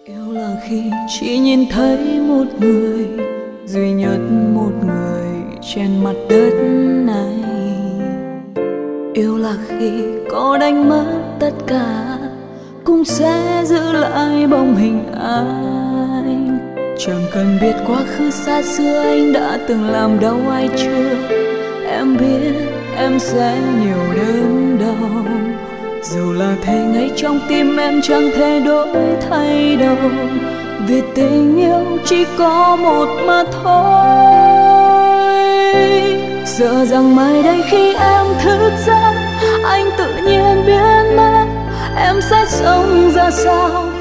Yêu là khi chỉ nhìn thấy một người, duy nhất một người trên mặt đất này. Yêu là khi có đánh mất tất cả, cũng sẽ giữ lại bóng hình anh. Chẳng cần biết quá khứ xa xưa anh đã từng làm đau ai chưa. Em biết em sẽ nhiều đớn đau, dù là thế ngay trong tim em chẳng thể đổi thay đâu. Vì tình yêu chỉ có một mà thôi. Sợ rằng mai đây khi em thức giấc, anh tự nhiên biến mất, em sẽ sống ra sao?